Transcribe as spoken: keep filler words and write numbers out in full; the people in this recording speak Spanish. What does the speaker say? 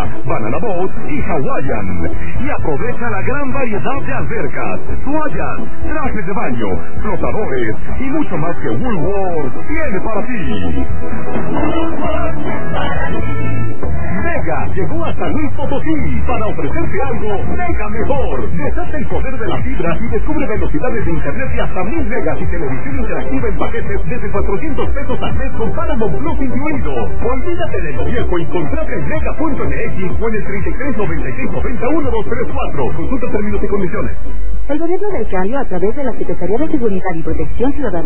Banana Boat y Hawaiian. Y aprovecha la gran variedad de albercas, toallas, trajes de baño, flotadores y mucho más que Woolworth tiene para ti. Mega llegó a San Luis Potosí para ofrecerte algo mega mejor. Desata el poder de la fibra y descubre velocidades de internet de hasta mil megas y televisión interactiva en paquetes desde cuatrocientos pesos al mes con Paramount Plus incluido. Olvídate de lo viejo y contrata en mega punto m x o en el treinta y tres noventa y seis noventa uno dos tres cuatro. Consulta términos y condiciones. El gobierno del cambio, a través de la Secretaría de Seguridad y Protección Ciudadana,